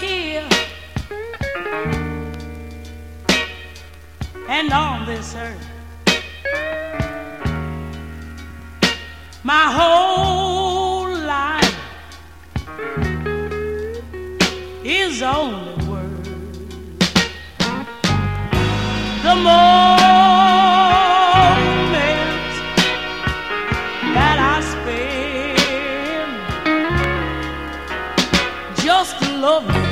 here and on this earth, my whole life is only word. The moments that I spend just to love you